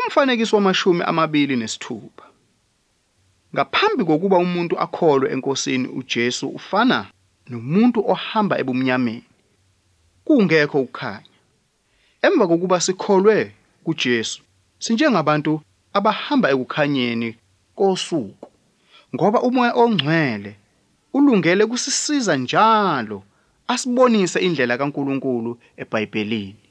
Umfanekiso wamashumi 26. Ngaphambi kokuba umuntu akholwe eNkosini uJesu ufana nomuntu ohamba ebumnyameni, kungekho ukukhanya. Emva kokuba sikholwe kuJesu, sinjengabantu abahamba ekukhanyeni kosuku, ngoba uMoya oNgcwele ulungele kusisiza njalo asibonise indlela kaNkuluNkulu eBhayibhelini.